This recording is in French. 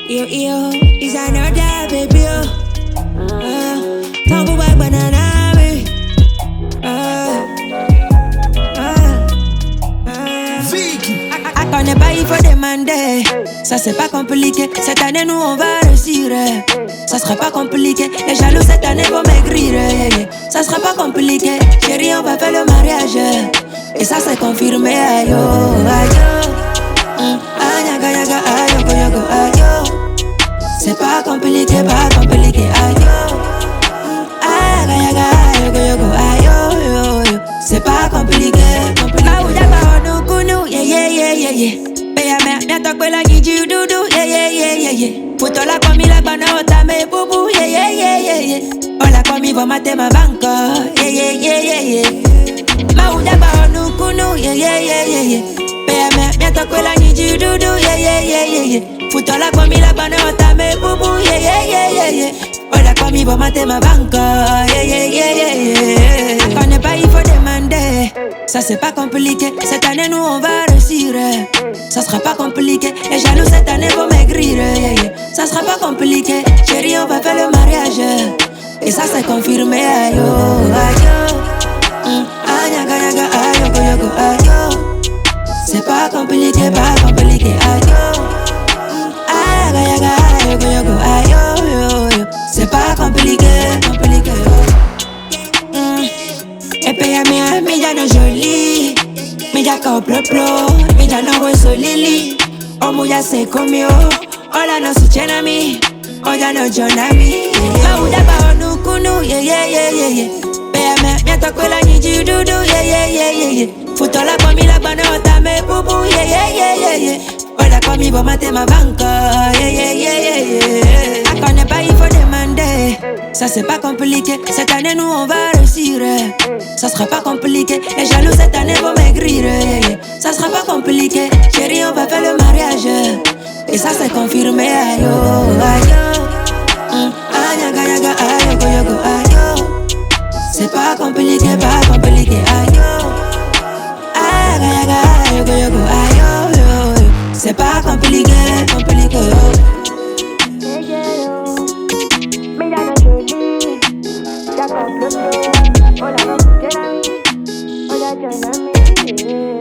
Yo, is another baby, Tumble back banana, me. I connais pas, il faut demander. Ça c'est pas compliqué. Cette année nous on va réussir. Ça sera pas compliqué. Les jaloux cette année vont maigrir. Ça sera pas compliqué. Chérie, on va faire le mariage. Et ça c'est confirmé. Ayo, ayo. Ayaga, yaga, ayo, yogo, ayo. C'est pas compliqué, ayo. Ayaga, yaga, ayo, yogo, ayo. C'est pas compliqué. Maoudaga, onukunu, yeah. Beya me, miatok la giji dudu, yeah. Puto la komi la bana otame bubu, yeah. Ola komi va mate ma banco, yeah. Maoudaga, onukunu, yeah. Beya me, miatok la giji dudu, yeah. Puto la komi la bana otame bubu, yeah. Ola komi va mate ma banco, yeah. Connais pas, il faut demander. Ça c'est pas compliqué, cette année nous on va réussir. Ça sera pas compliqué, les jaloux cette année vont maigrir. Ça sera pas compliqué, chérie on va faire le mariage. Et ça c'est confirmé, ayo, ayo. Ayaga, yaga, ayo, yogo, ayo. C'est pas compliqué, ayo. Ayaga, yaga, ayo, yogo, ayo. C'est pas compliqué. Et puis mi ya no joli, mi ya couple plo, mi ya no hueso lili. Omu ya se comió, hola no su chenami, oya no jonami. Mauda ba onukunu, yeah. Péame, mi atako la niji dudu, yeah. Futo la komi la bana otame bubu, yeah. Hola komi va mate ma banco, yeah. I connais pas, il faut demander. Ça c'est pas compliqué, cette année nous on va réussir. Ça sera pas compliqué, les jaloux cette année vont maigrir. Ça sera pas compliqué, chérie on va faire le mariage. Et ça c'est confirmé, ayo. Ayaga, yaga, ayo, yogo, ayo. C'est pas compliqué, ayo. Ayaga, yaga, ayo, yogo, ayo. C'est pas compliqué. Hola, no, hola,